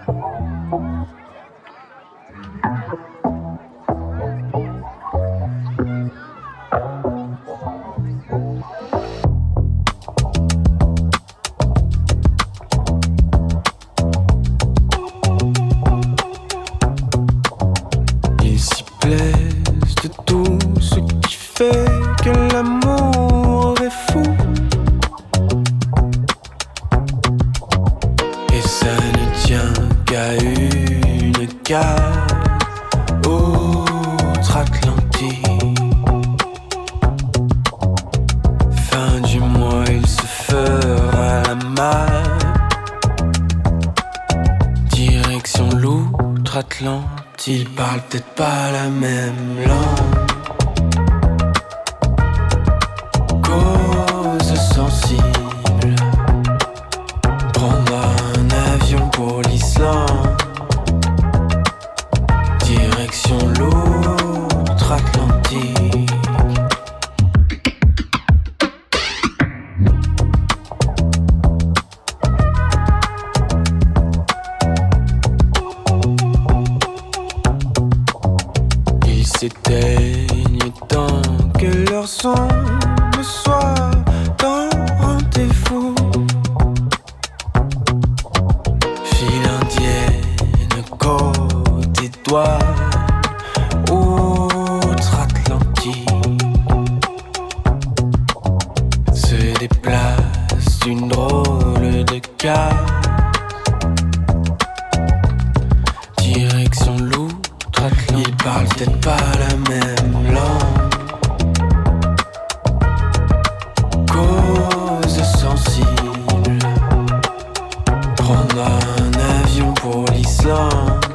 Ils parlent peut-être pas la même langue. Cause sensible. Prendre un avion pour l'Islande. Direction l'outre-Atlantique. S'éteignent tant que leur son me soit dans rendez-vous. File indienne, côte étoile, outre-Atlantique. Se déplace d'une drôle de case. Direction l'outre-Atlantique. Ils parlent peut-être pas la même langue. Cause sensible. Prendre un avion pour l'Islande.